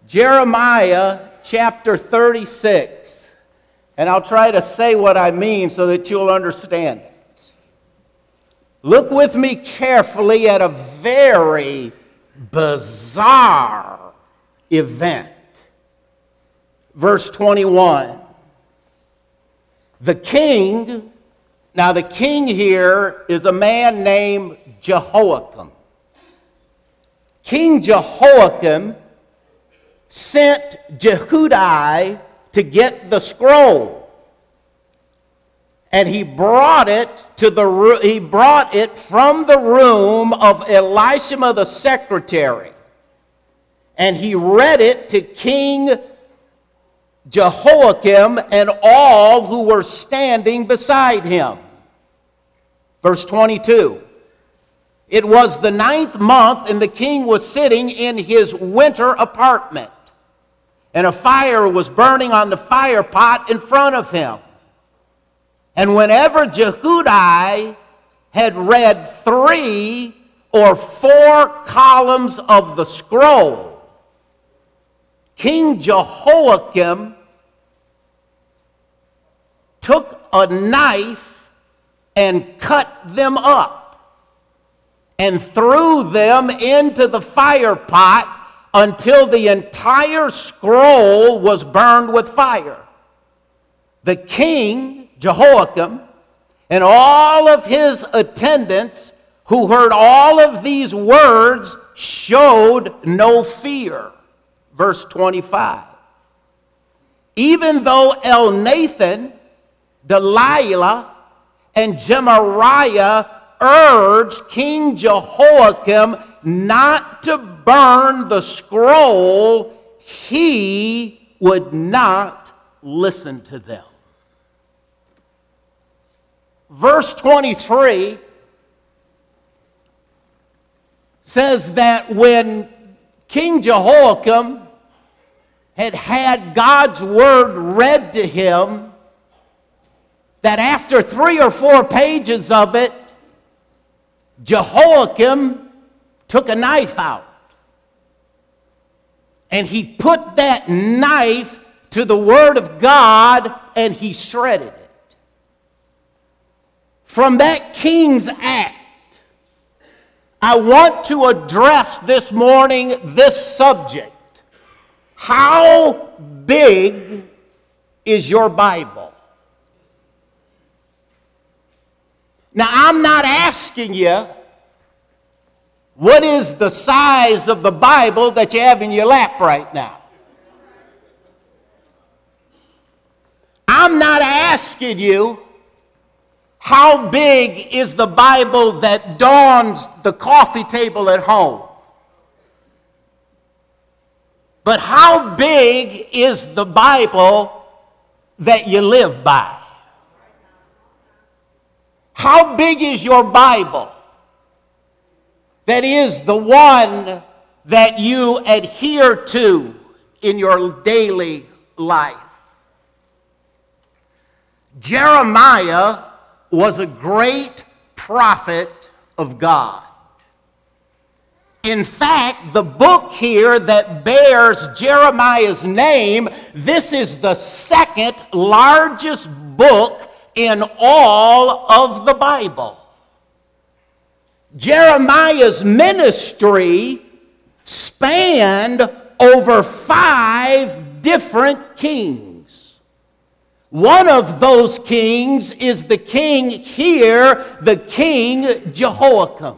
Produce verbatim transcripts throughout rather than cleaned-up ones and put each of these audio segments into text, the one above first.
Jeremiah chapter thirty-six. And I'll try to say what I mean so that you'll understand it. Look with me carefully at a very bizarre event. Verse twenty-one. The king, now the king here is a man named Jehoiakim. King Jehoiakim sent Jehudi to get the scroll, and he brought it to the he brought it from the room of Elishama the secretary, and he read it to King Jehoiakim and all who were standing beside him. Verse twenty-two. It was the ninth month, and the king was sitting in his winter apartment, and a fire was burning on the fire pot in front of him. And whenever Jehudi had read three or four columns of the scroll, King Jehoiakim took a knife and cut them up and threw them into the fire pot until the entire scroll was burned with fire. The king, Jehoiakim, and all of his attendants who heard all of these words showed no fear. Verse twenty-five. Even though Elnathan, Delilah, and Gemariah urged King Jehoiakim not to burn the scroll, he would not listen to them. Verse twenty-three says that when King Jehoiakim had had God's word read to him, that after three or four pages of it, Jehoiakim took a knife out, and he put that knife to the word of God, and he shredded it. From that king's act, I want to address this morning this subject. How big is your Bible? Now, I'm not asking you what is the size of the Bible that you have in your lap right now. I'm not asking you how big is the Bible that dawns the coffee table at home. But how big is the Bible that you live by? How big is your Bible that is the one that you adhere to in your daily life? Jeremiah was a great prophet of God. In fact, the book here that bears Jeremiah's name, this is the second largest book in all of the Bible. Jeremiah's ministry spanned over five different kings. One of those kings is the king here, the king Jehoiakim.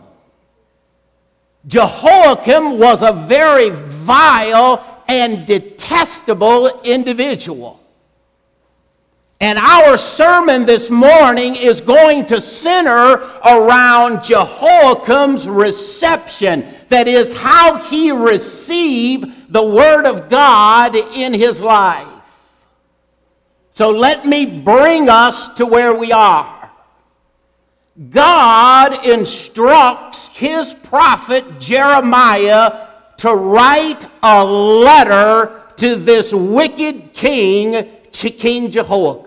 Jehoiakim was a very vile and detestable individual. And our sermon this morning is going to center around Jehoiakim's reception. That is, how he received the word of God in his life. So let me bring us to where we are. God instructs his prophet Jeremiah to write a letter to this wicked king, King Jehoiakim.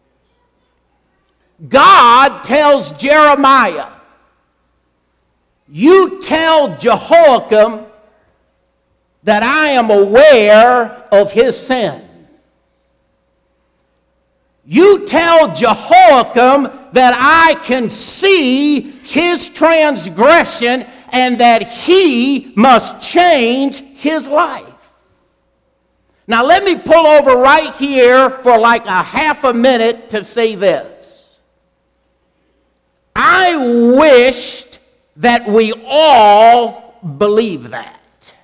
God tells Jeremiah, you tell Jehoiakim that I am aware of his sin. You tell Jehoiakim that I can see his transgression and that he must change his life. Now let me pull over right here for like a half a minute to say this. I wished that we all believe that.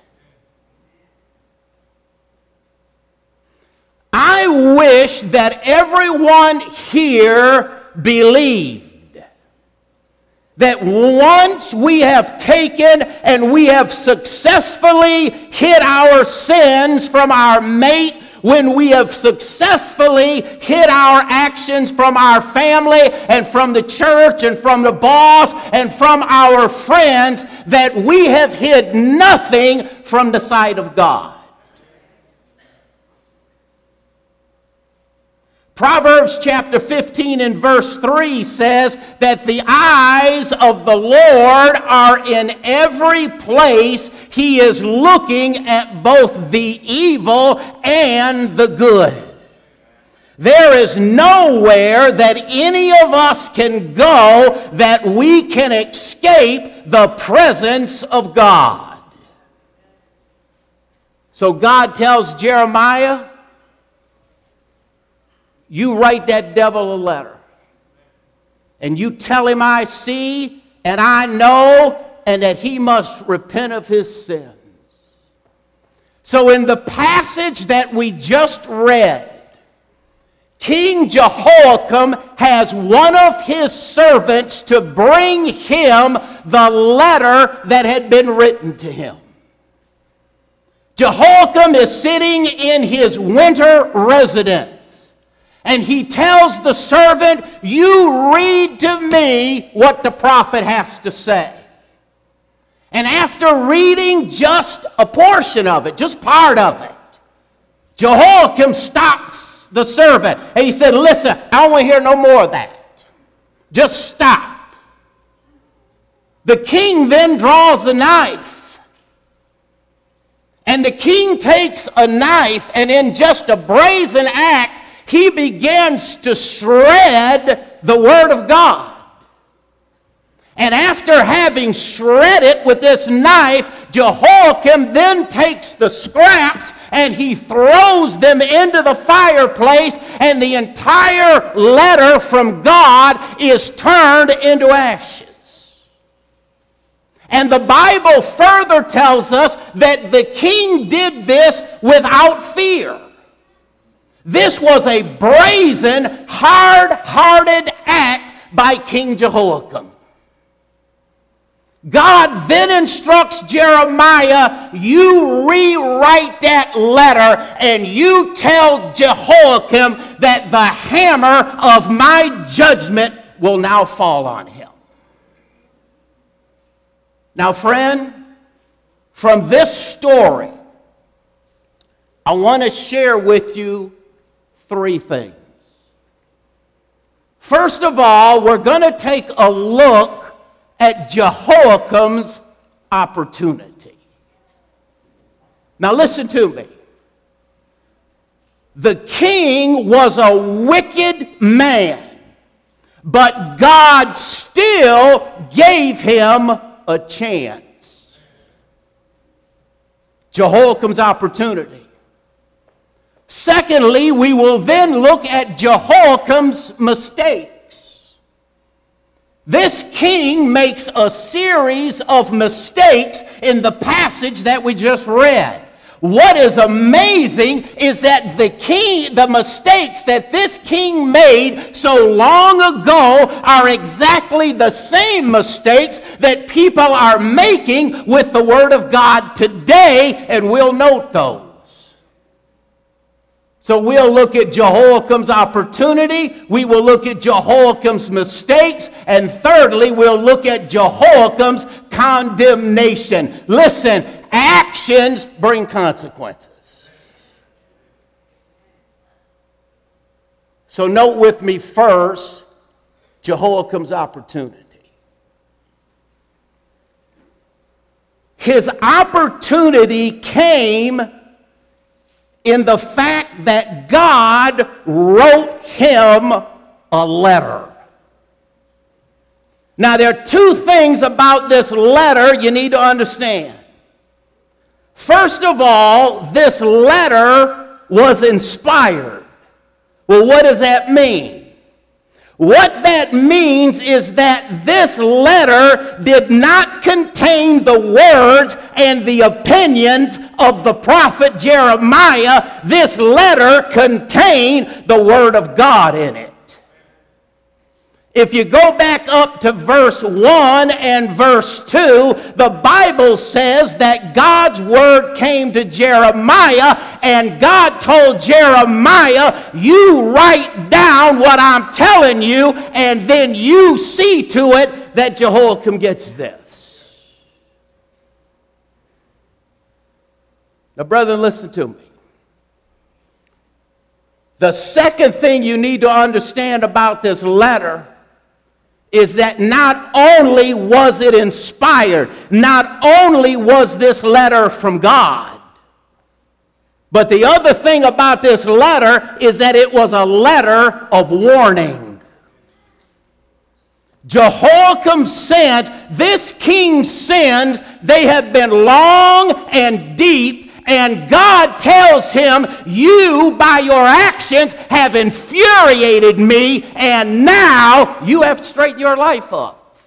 I wish that everyone here believed that once we have taken and we have successfully hid our sins from our mate, when we have successfully hid our actions from our family and from the church and from the boss and from our friends, that we have hid nothing from the sight of God. Proverbs chapter fifteen and verse three says that the eyes of the Lord are in every place. He is looking at both the evil and the good. There is nowhere that any of us can go that we can escape the presence of God. So God tells Jeremiah, you write that devil a letter. And you tell him I see and I know and that he must repent of his sins. So in the passage that we just read, King Jehoiakim has one of his servants to bring him the letter that had been written to him. Jehoiakim is sitting in his winter residence. And he tells the servant, you read to me what the prophet has to say. And after reading just a portion of it, just part of it, Jehoiakim stops the servant. And he said, listen, I don't want to hear no more of that. Just stop. The king then draws a knife. And the king takes a knife and in just a brazen act, he begins to shred the Word of God. And after having shredded with this knife, Jehoiakim then takes the scraps and he throws them into the fireplace, and the entire letter from God is turned into ashes. And the Bible further tells us that the king did this without fear. This was a brazen, hard-hearted act by King Jehoiakim. God then instructs Jeremiah, you rewrite that letter and you tell Jehoiakim that the hammer of my judgment will now fall on him. Now, friend, from this story, I want to share with you three things. First of all, we're going to take a look at Jehoiakim's opportunity. Now listen to me. The king was a wicked man, but God still gave him a chance. Jehoiakim's opportunity. Secondly, we will then look at Jehoiakim's mistakes. This king makes a series of mistakes in the passage that we just read. What is amazing is that the king, the mistakes that this king made so long ago are exactly the same mistakes that people are making with the Word of God today, and we'll note those. So we'll look at Jehoiakim's opportunity, we will look at Jehoiakim's mistakes, and thirdly, we'll look at Jehoiakim's condemnation. Listen, actions bring consequences. So note with me first, Jehoiakim's opportunity. His opportunity came in the fact that God wrote him a letter. Now, there are two things about this letter you need to understand. First of all, this letter was inspired. Well, what does that mean? What that means is that this letter did not contain the words and the opinions of the prophet Jeremiah. This letter contained the Word of God in it. If you go back up to verse one and verse two, the Bible says that God's word came to Jeremiah, and God told Jeremiah, you write down what I'm telling you, and then you see to it that Jehoiakim gets this. Now, brethren, listen to me. The second thing you need to understand about this letter is that not only was it inspired, not only was this letter from God, but the other thing about this letter is that it was a letter of warning. Jehoiakim sinned, this king sinned, they have been long and deep, and God tells him, you, by your actions, have infuriated me, and now you have to straighten your life up.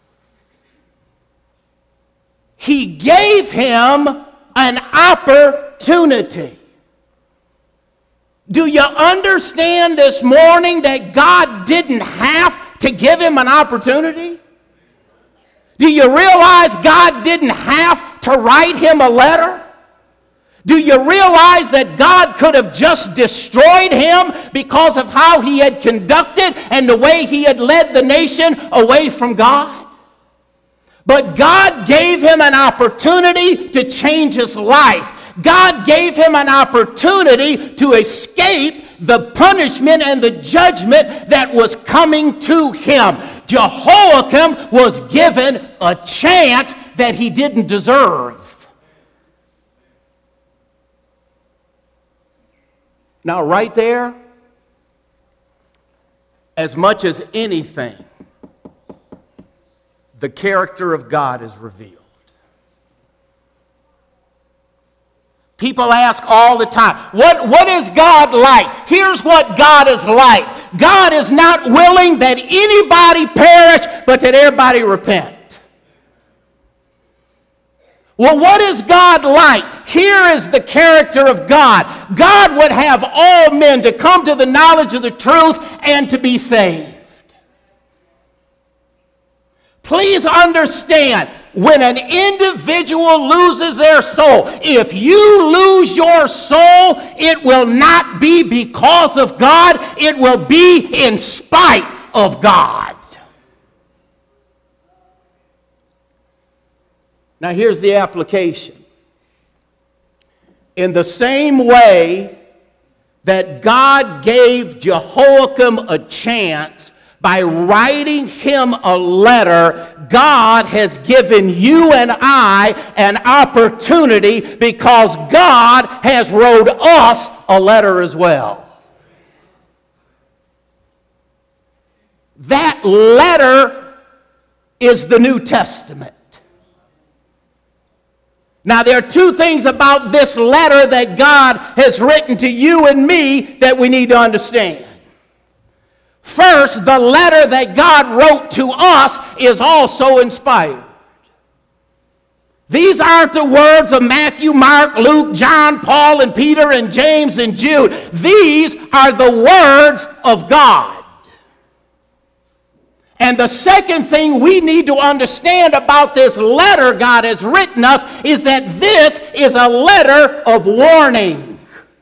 He gave him an opportunity. Do you understand this morning that God didn't have to give him an opportunity? Do you realize God didn't have to write him a letter? Do you realize that God could have just destroyed him because of how he had conducted and the way he had led the nation away from God? But God gave him an opportunity to change his life. God gave him an opportunity to escape the punishment and the judgment that was coming to him. Jehoiakim was given a chance that he didn't deserve. Now, right there, as much as anything, the character of God is revealed. People ask all the time, what, what is God like? Here's what God is like. God is not willing that anybody perish, but that everybody repent. Well, what is God like? Here is the character of God. God would have all men to come to the knowledge of the truth and to be saved. Please understand, when an individual loses their soul, if you lose your soul, it will not be because of God, it will be in spite of God. Now here's the application. In the same way that God gave Jehoiakim a chance by writing him a letter, God has given you and I an opportunity because God has wrote us a letter as well. That letter is the New Testament. Now, there are two things about this letter that God has written to you and me that we need to understand. First, the letter that God wrote to us is also inspired. These aren't the words of Matthew, Mark, Luke, John, Paul, and Peter, and James, and Jude. These are the words of God. And the second thing we need to understand about this letter God has written us is that this is a letter of warning.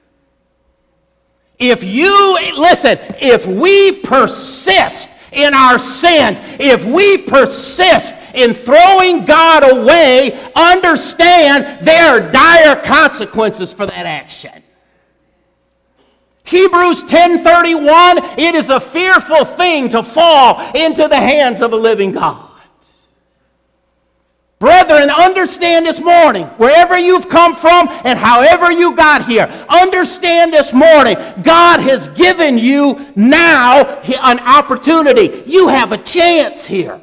If you, listen, if we persist in our sins, if we persist in throwing God away, understand there are dire consequences for that action. Hebrews ten thirty-one, it is a fearful thing to fall into the hands of a living God. Brethren, understand this morning, wherever you've come from and however you got here, understand this morning, God has given you now an opportunity. You have a chance here.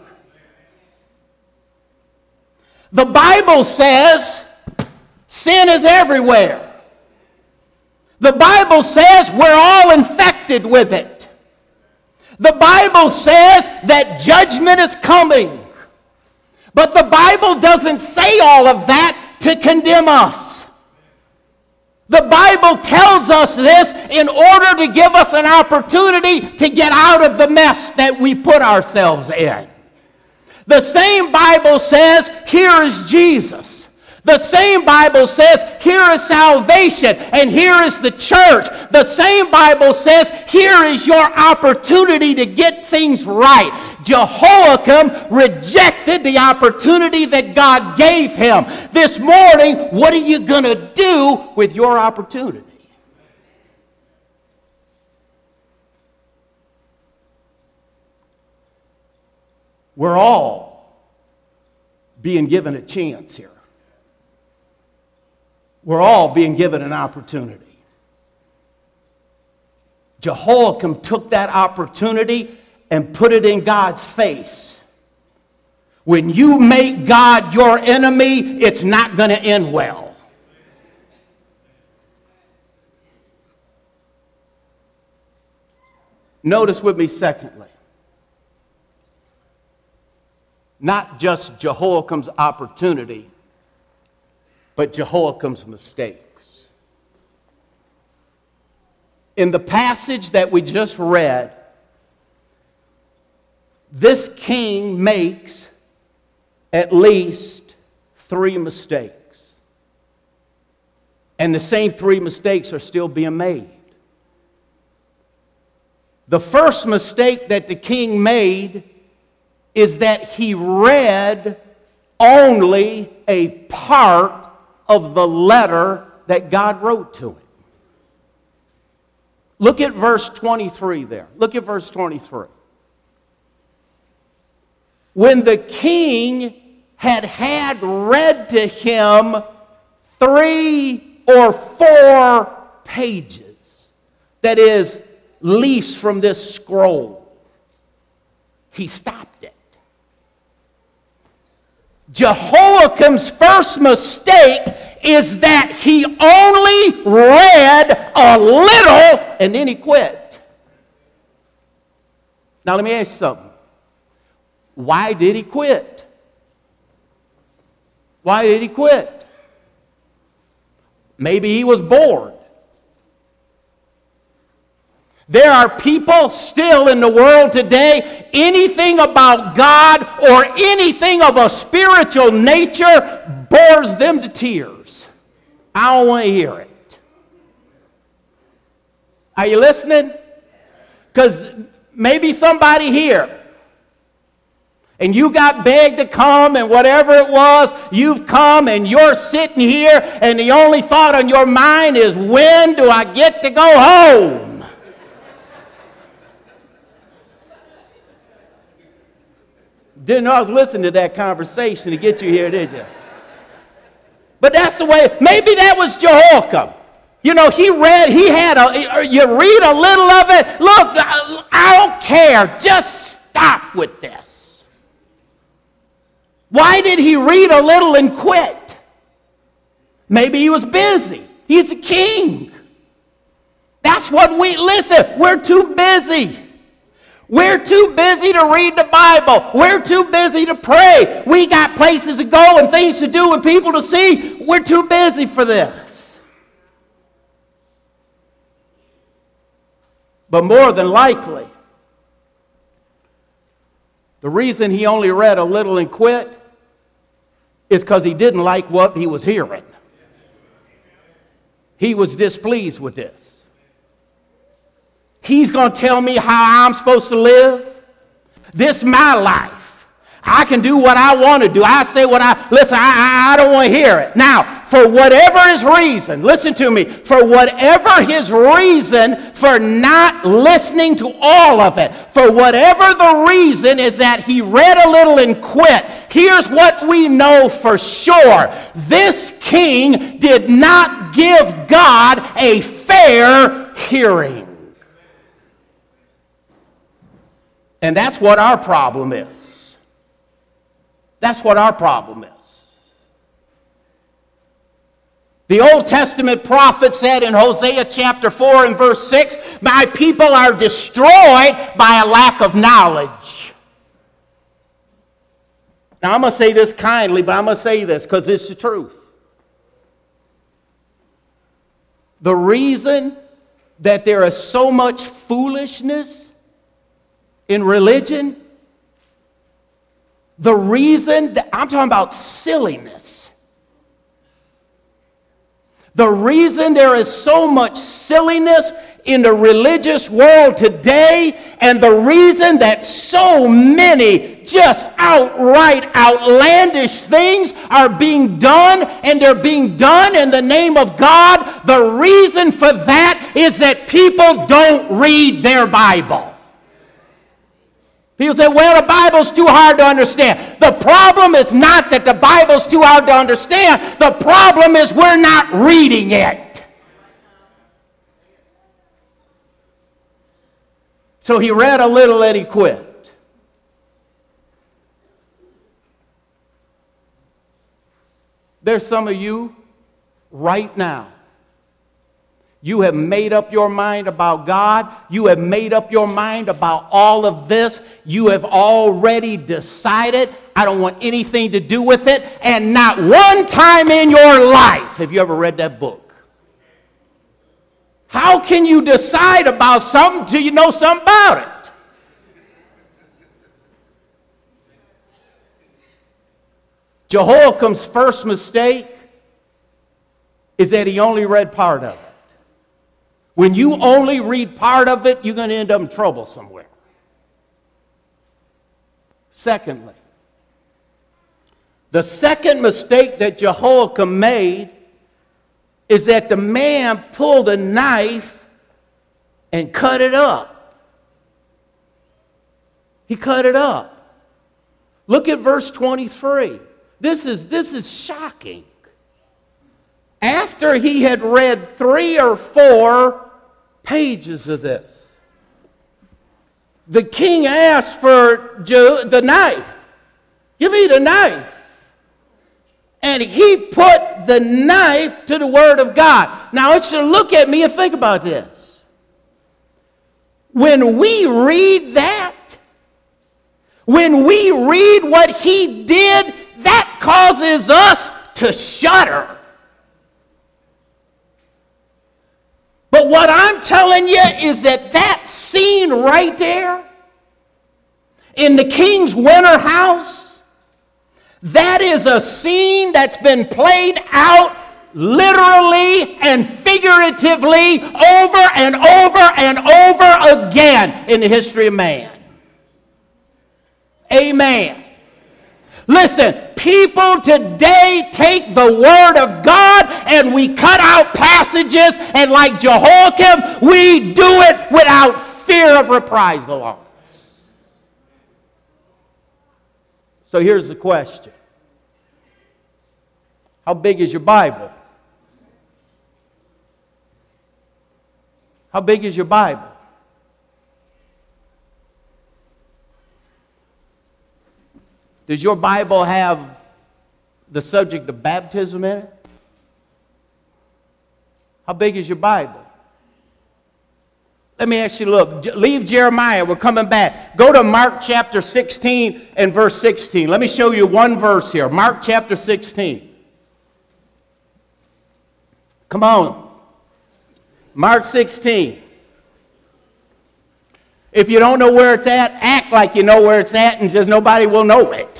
The Bible says sin is everywhere. The Bible says we're all infected with it. The Bible says that judgment is coming. But the Bible doesn't say all of that to condemn us. The Bible tells us this in order to give us an opportunity to get out of the mess that we put ourselves in. The same Bible says, here is Jesus. The same Bible says, here is salvation, and here is the church. The same Bible says, here is your opportunity to get things right. Jehoiakim rejected the opportunity that God gave him. This morning, what are you going to do with your opportunity? We're all being given a chance here. We're all being given an opportunity. Jehoiakim took that opportunity and put it in God's face. When you make God your enemy, it's not going to end well. Notice with me, secondly, not just Jehoiakim's opportunity, but Jehoiakim's mistakes. In the passage that we just read, this king makes at least three mistakes. And the same three mistakes are still being made. The first mistake that the king made is that he read only a part of the letter that God wrote to him. Look at verse twenty-three there. Look at verse twenty-three. When the king had had read to him three or four pages, that is, leaves from this scroll, he stopped it. Jehoiakim's first mistake is that he only read a little and then he quit. Now let me ask you something. Why did he quit? Why did he quit? Maybe he was bored. There are people still in the world today, anything about God or anything of a spiritual nature bores them to tears. I don't want to hear it. Are you listening? Because maybe somebody here, and you got begged to come, and whatever it was, you've come, and you're sitting here, and the only thought on your mind is, when do I get to go home? Didn't know I was listening to that conversation to get you here, did you? But that's the way, maybe that was Jehoiakim. You know, he read, he had a, you read a little of it, look, I don't care, just stop with this. Why did he read a little and quit? Maybe he was busy. He's a king. That's what we, listen, we're too busy. We're too busy to read the Bible. We're too busy to pray. We got places to go and things to do and people to see. We're too busy for this. But more than likely, the reason he only read a little and quit is because he didn't like what he was hearing. He was displeased with this. He's going to tell me how I'm supposed to live. This is my life. I can do what I want to do. I say what I, listen, I, I, I don't want to hear it. Now, for whatever his reason, listen to me, for whatever his reason for not listening to all of it, for whatever the reason is that he read a little and quit, here's what we know for sure. This king did not give God a fair hearing. And that's what our problem is. That's what our problem is. The Old Testament prophet said in Hosea chapter four and verse six, my people are destroyed by a lack of knowledge. Now I'm going to say this kindly, but I'm going to say this because it's the truth. The reason that there is so much foolishness in religion, the reason that I'm talking about silliness. The reason there is so much silliness in the religious world today, and the reason that so many just outright outlandish things are being done, and they're being done in the name of God, the reason for that is that people don't read their Bible. People say, well, the Bible's too hard to understand. The problem is not that the Bible's too hard to understand. The problem is we're not reading it. So he read a little and he quit. There's some of you right now. You have made up your mind about God. You have made up your mind about all of this. You have already decided, I don't want anything to do with it. And not one time in your life have you ever read that book. How can you decide about something till you know something about it? Jehoiakim's first mistake is that he only read part of it. When you only read part of it, you're going to end up in trouble somewhere. Secondly, the second mistake that Jehoiakim made is that the man pulled a knife and cut it up. He cut it up. Look at verse twenty-three. This is, this is shocking. After he had read three or four pages of this, the king asked for the knife. Give me the knife. And he put the knife to the word of God. Now, it should look at me and think about this. When we read that, when we read what he did, that causes us to shudder. But what I'm telling you is that that scene right there in the king's winter house, that is a scene that's been played out literally and figuratively over and over and over again in the history of man. Amen. Listen, people today take the word of God and we cut out passages, and like Jehoiakim, we do it without fear of reprisal on us. So here's the question. How big is your Bible? How big is your Bible? Does your Bible have the subject of baptism in it? How big is your Bible? Let me ask you, look, leave Jeremiah, we're coming back. Go to Mark chapter sixteen and verse sixteen. Let me show you one verse here. Mark chapter sixteen. Come on. Mark sixteen. If you don't know where it's at, act like you know where it's at and just nobody will know it.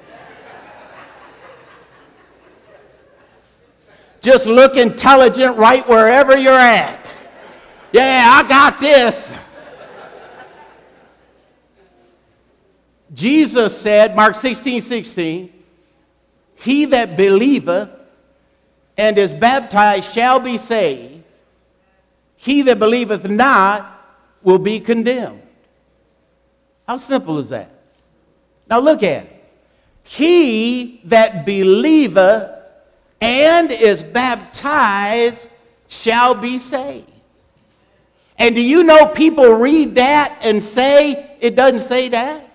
Just look intelligent right wherever you're at. Yeah, I got this. Jesus said, Mark sixteen sixteen, he that believeth and is baptized shall be saved. He that believeth not will be condemned. How simple is that? Now look at it. He that believeth and is baptized shall be saved. And do you know people read that and say it doesn't say that?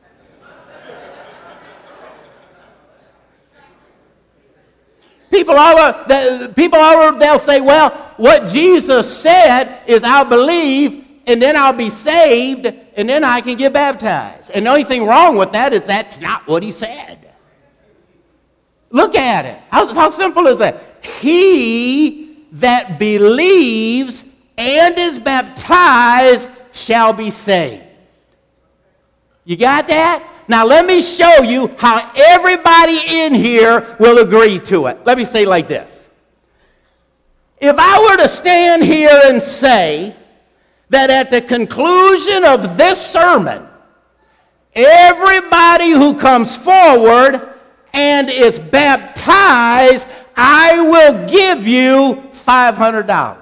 People are, people are, they'll say, well, what Jesus said is I'll believe and then I'll be saved and then I can get baptized. And the only thing wrong with that is that's not what he said. Look at it. How, how simple is that? He that believes and is baptized shall be saved. You got that? Now let me show you how everybody in here will agree to it. Let me say it like this. If I were to stand here and say that at the conclusion of this sermon, everybody who comes forward and is baptized, I will give you five hundred dollars.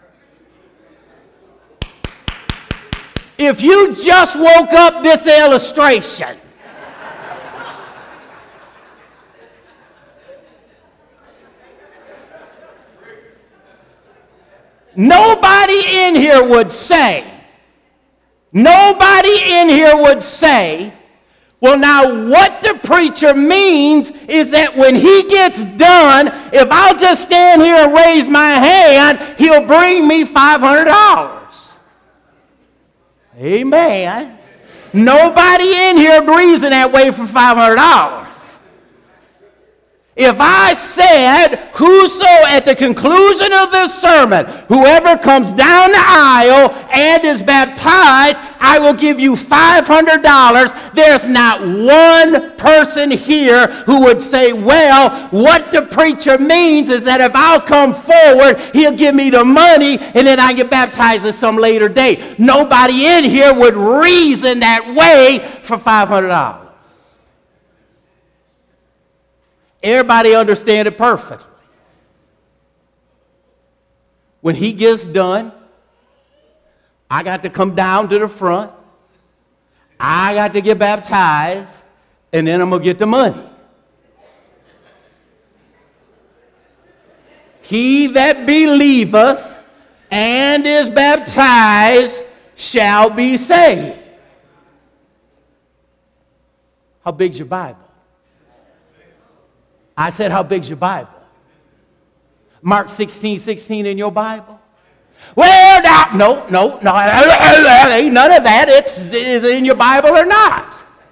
If you just woke up this illustration, nobody in here would say, nobody in here would say, well, now what the preacher means is that when he gets done, if I'll just stand here and raise my hand, he'll bring me five hundred dollars. Amen. Nobody in here agrees in that way for five hundred dollars. If I said, whoso at the conclusion of this sermon, whoever comes down the aisle and is baptized, I will give you five hundred dollars. There's not one person here who would say, well, what the preacher means is that if I'll come forward, he'll give me the money and then I get baptized at some later date. Nobody in here would reason that way for five hundred dollars. Everybody understand it perfectly. When he gets done, I got to come down to the front. I got to get baptized, and then I'm going to get the money. He that believeth and is baptized shall be saved. How big's your Bible? I said, how big's your Bible? Mark sixteen sixteen in your Bible? Well, no, no, no, no, ain't none of that. It's, is it in your Bible or not?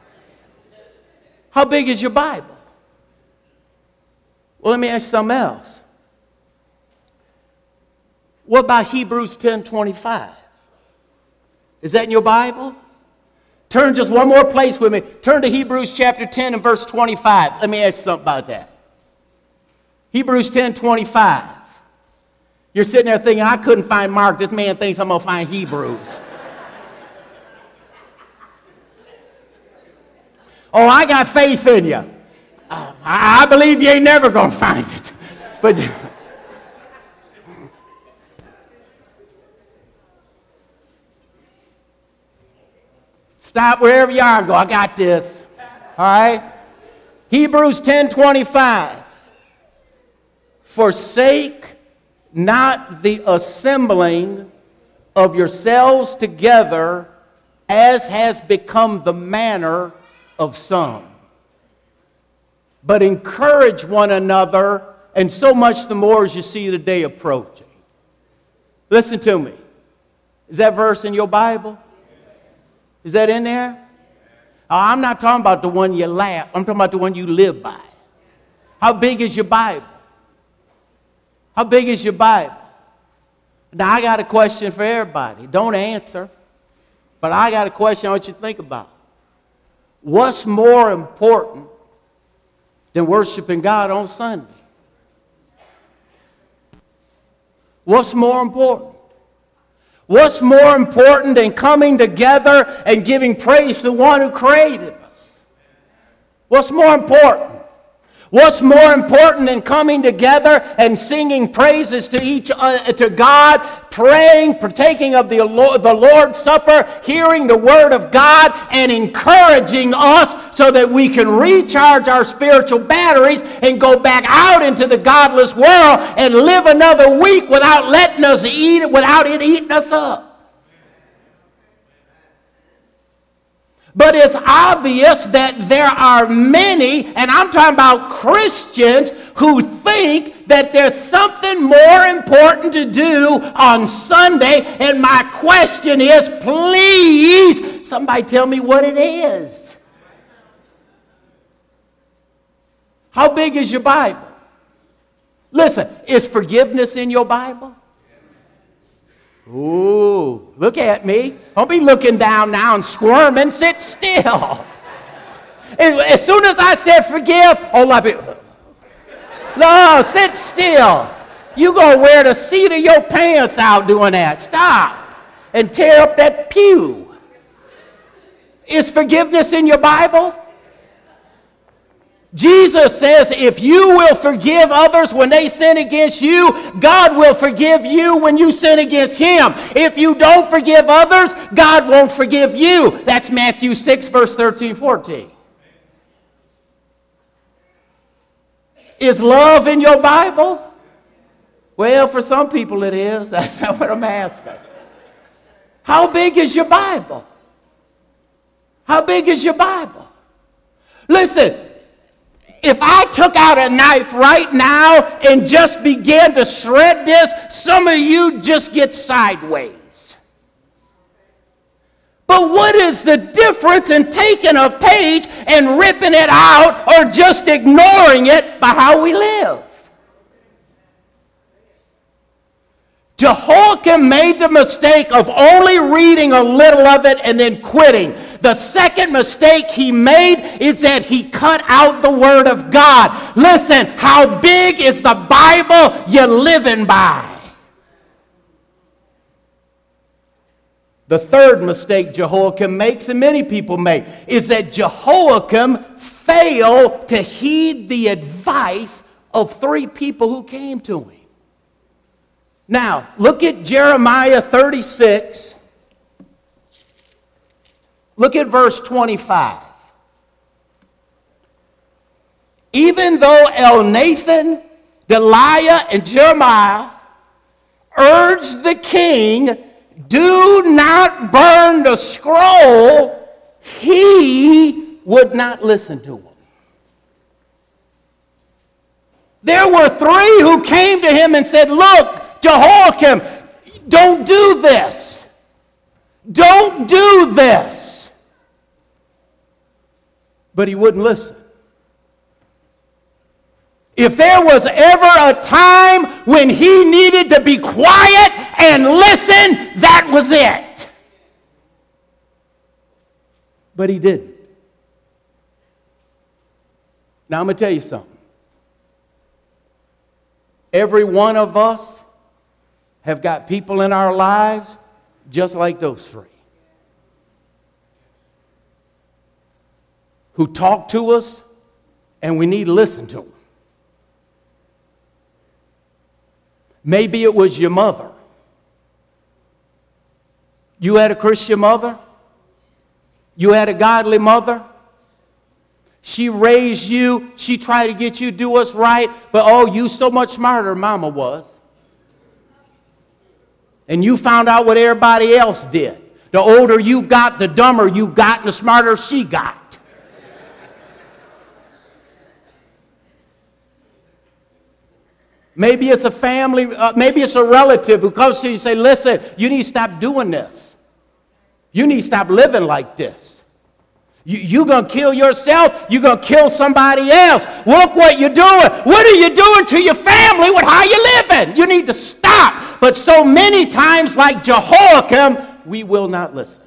How big is your Bible? Well, let me ask you something else. What about Hebrews ten twenty-five? Is that in your Bible? Turn just one more place with me. Turn to Hebrews chapter ten and verse twenty-five. Let me ask you something about that. Hebrews ten twenty-five. You're sitting there thinking, I couldn't find Mark. This man thinks I'm going to find Hebrews. Oh, I got faith in you. Uh, I, I believe you ain't never going to find it. But stop wherever you are and go, I got this. All right? Hebrews ten twenty-five. Forsake not the assembling of yourselves together, as has become the manner of some, but encourage one another, and so much the more as you see the day approaching. Listen to me. Is that verse in your Bible? Is that in there? Oh, I'm not talking about the one you laugh. I'm talking about the one you live by. How big is your Bible? How big is your Bible? Now, I got a question for everybody. Don't answer. But I got a question I want you to think about. What's more important than worshiping God on Sunday? What's more important? What's more important than coming together and giving praise to the one who created us? What's more important? What's more important than coming together and singing praises to each uh, to God, praying, partaking of the Lord, the Lord's Supper, hearing the Word of God, and encouraging us so that we can recharge our spiritual batteries and go back out into the godless world and live another week without letting us eat it, without it eating us up? But it's obvious that there are many, and I'm talking about Christians, who think that there's something more important to do on Sunday. And my question is, please, somebody tell me what it is. How big is your Bible? Listen, is forgiveness in your Bible? Ooh, look at me. Don't be looking down now and squirming. Sit still. As soon as I said forgive, all of it. No, sit still. You're going to wear the seat of your pants out doing that. Stop. And tear up that pew. Is forgiveness in your Bible? Jesus says if you will forgive others when they sin against you, God will forgive you when you sin against Him. If you don't forgive others, God won't forgive you. That's Matthew six, verse thirteen, fourteen. Is love in your Bible? Well, for some people it is. That's not what I'm asking. How big is your Bible? How big is your Bible? Listen. If I took out a knife right now and just began to shred this, some of you just get sideways. But what is the difference in taking a page and ripping it out or just ignoring it by how we live? Jehoiakim made the mistake of only reading a little of it and then quitting. The second mistake he made is that he cut out the Word of God. Listen, how big is the Bible you're living by? The third mistake Jehoiakim makes, and many people make, is that Jehoiakim failed to heed the advice of three people who came to him. Now, look at Jeremiah thirty-six. Look at verse twenty-five. Even though Elnathan, Delaiah, and Jeremiah urged the king, do not burn the scroll, he would not listen to them. There were three who came to him and said, look, Jehoiakim, don't do this. Don't do this. But he wouldn't listen. If there was ever a time when he needed to be quiet and listen, that was it. But he didn't. Now I'm going to tell you something. Every one of us have got people in our lives just like those three, who talk to us and we need to listen to them. Maybe it was your mother. You had a Christian mother. You had a godly mother. She raised you. She tried to get you to do what's right, but oh, you so much smarter than Mama was. And you found out what everybody else did. The older you got, the dumber you got, and the smarter she got. Maybe it's a family, uh, maybe it's a relative who comes to you and say, listen, you need to stop doing this. You need to stop living like this. You, you're going to kill yourself. You're going to kill somebody else. Look what you're doing. What are you doing to your family with how you're living? You need to stop. But so many times, like Jehoiakim, we will not listen.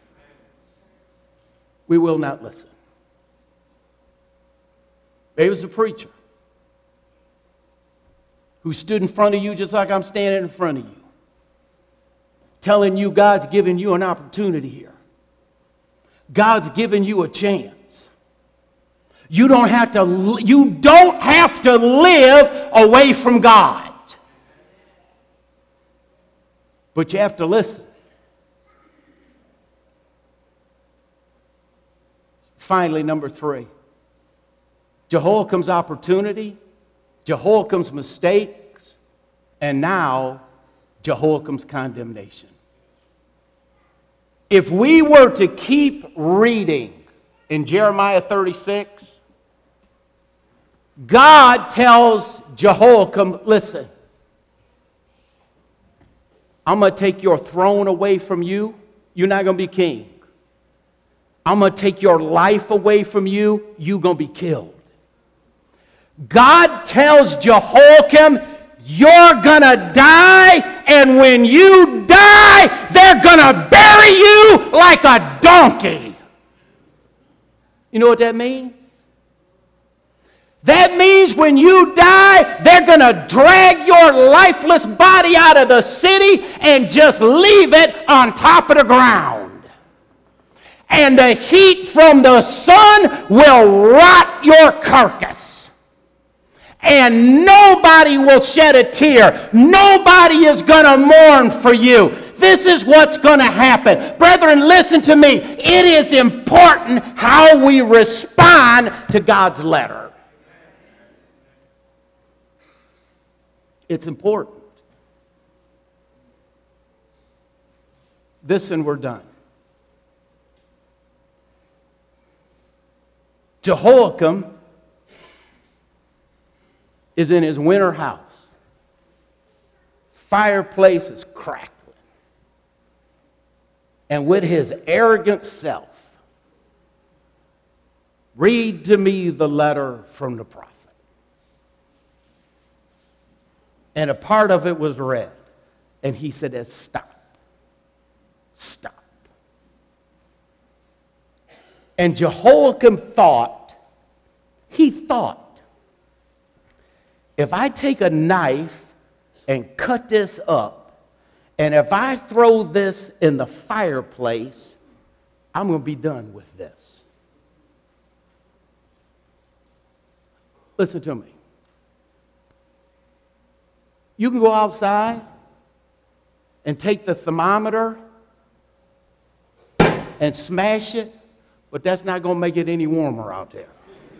We will not listen. There was a preacher who stood in front of you just like I'm standing in front of you, telling you God's giving you an opportunity here. God's given you a chance. You don't have to, you don't have to live away from God. But you have to listen. Finally, number three, Jehoiakim's opportunity, Jehoiakim's mistakes, and now Jehoiakim's condemnation. If we were to keep reading in Jeremiah thirty-six, God tells Jehoiakim, listen, I'm going to take your throne away from you. You're not going to be king. I'm going to take your life away from you. You're going to be killed. God tells Jehoiakim, you're going to die, and when you die, they're going to bury you like a donkey. You know what that means? That means when you die, they're going to drag your lifeless body out of the city and just leave it on top of the ground. And the heat from the sun will rot your carcass. And nobody will shed a tear. Nobody is going to mourn for you. This is what's going to happen. Brethren, listen to me. It is important how we respond to God's letter. It's important. This and we're done. Jehoiakim is in his winter house. Fireplace is crackling. And with his arrogant self, read to me the letter from the prophet. And a part of it was read. And he said, stop. Stop. And Jehoiakim thought, he thought, if I take a knife and cut this up, and if I throw this in the fireplace, I'm going to be done with this. Listen to me. You can go outside and take the thermometer and smash it, but that's not going to make it any warmer out there.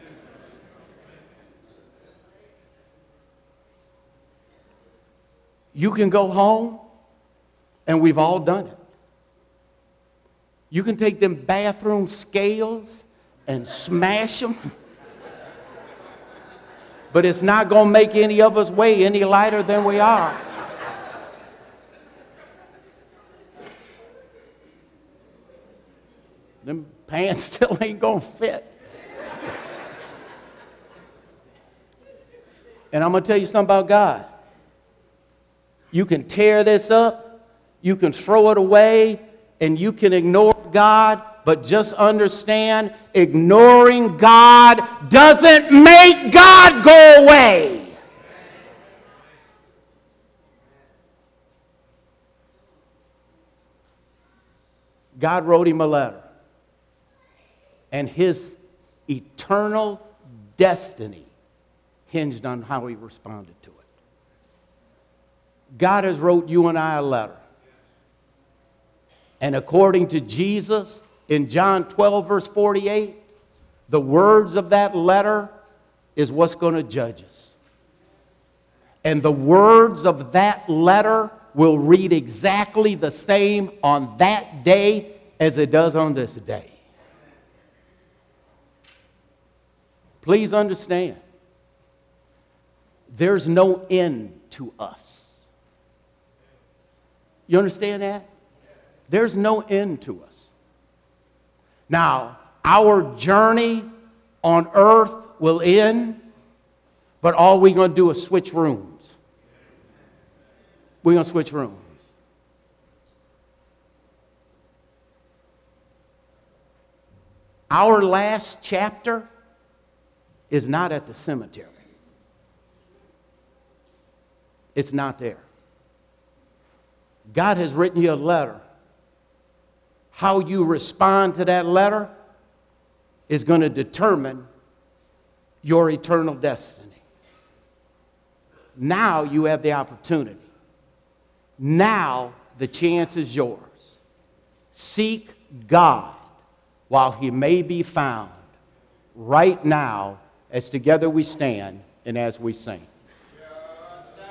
You can go home, and we've all done it. You can take them bathroom scales and smash them, but it's not going to make any of us weigh any lighter than we are. Them pants still ain't going to fit. And I'm going to tell you something about God. You can tear this up, you can throw it away, and you can ignore God, but just understand, ignoring God doesn't make God go away. God wrote him a letter, and his eternal destiny hinged on how he responded to it. God has wrote you and I a letter. And according to Jesus, in John twelve, verse forty-eight, the words of that letter is what's going to judge us. And the words of that letter will read exactly the same on that day as it does on this day. Please understand, there's no end to us. You understand that? There's no end to us. Now, our journey on earth will end, but all we're going to do is switch rooms. We're going to switch rooms. Our last chapter is not at the cemetery. It's not there. God has written you a letter. How you respond to that letter is going to determine your eternal destiny. Now you have the opportunity. Now the chance is yours. Seek God while he may be found, right now as together we stand and as we sing.